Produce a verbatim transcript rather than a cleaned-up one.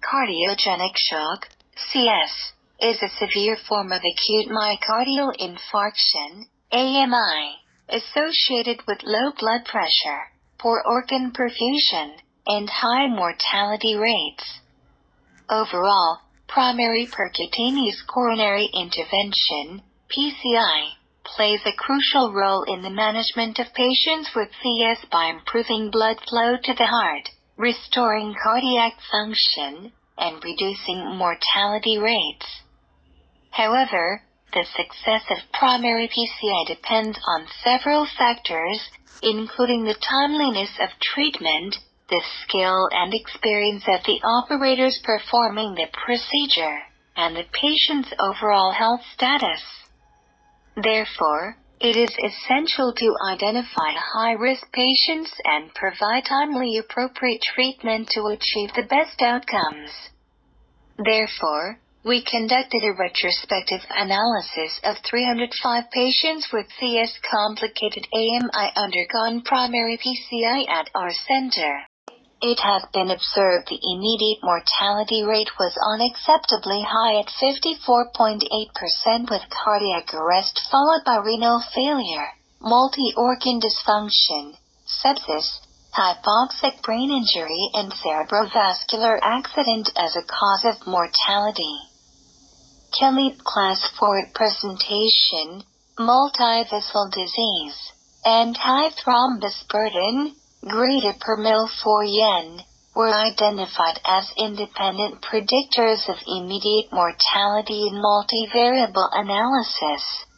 Cardiogenic shock, C S, is a severe form of acute myocardial infarction, A M I, associated with low blood pressure, poor organ perfusion, and high mortality rates. Overall, primary percutaneous coronary intervention, P C I, plays a crucial role in the management of patients with C S by improving blood flow to the heart, restoring cardiac function, and reducing mortality rates. However, the success of primary P C I depends on several factors, including the timeliness of treatment, the skill and experience of the operators performing the procedure, and the patient's overall health status. Therefore, it is essential to identify high-risk patients and provide timely appropriate treatment to achieve the best outcomes. Therefore, we conducted a retrospective analysis of three hundred five patients with C S complicated A M I undergone primary P C I at our center. It has been observed the immediate mortality rate was unacceptably high at fifty-four point eight percent with cardiac arrest followed by renal failure, multi-organ dysfunction, sepsis, hypoxic brain injury and cerebrovascular accident as a cause of mortality. Kelly class four presentation, multivessel disease, and high thrombus burden, greater per mil for yen, were identified as independent predictors of immediate mortality in multivariable analysis.